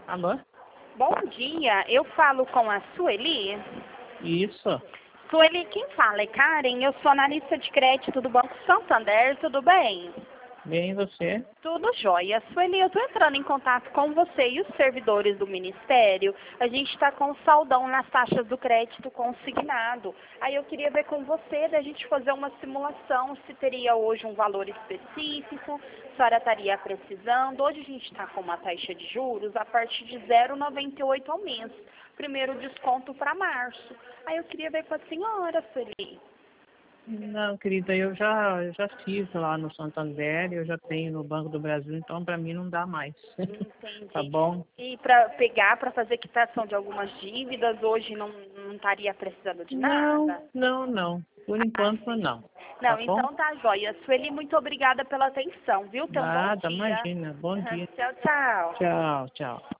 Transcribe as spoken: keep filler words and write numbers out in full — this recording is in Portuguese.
Alô? Bom dia, eu falo com a Sueli. Isso. Sueli, quem fala é Karen, eu sou analista de crédito do Banco Santander, tudo bem? Bem, e você? Tudo jóia. Sueli, eu estou entrando em contato com você e os servidores do Ministério. A gente está com saldão nas taxas do crédito consignado. Aí eu queria ver com você, da gente fazer uma simulação, se teria hoje um valor específico, se a senhora estaria precisando. Hoje a gente está com uma taxa de juros a partir de zero vírgula noventa e oito ao mês. Primeiro desconto para março. Aí eu queria ver com a senhora, Sueli. Não, querida, eu já, eu já fiz lá no Santander, eu já tenho no Banco do Brasil, então para mim não dá mais. Entendi. Tá bom? E para pegar, para fazer quitação de algumas dívidas, hoje não, não estaria precisando de Não, nada? não, não. Por enquanto sim. não. Tá Não, bom? então tá jóia. Sueli, muito obrigada pela atenção, viu? Tenha um bom Nada, dia. imagina. Bom dia. Tchau, tchau. Tchau, tchau.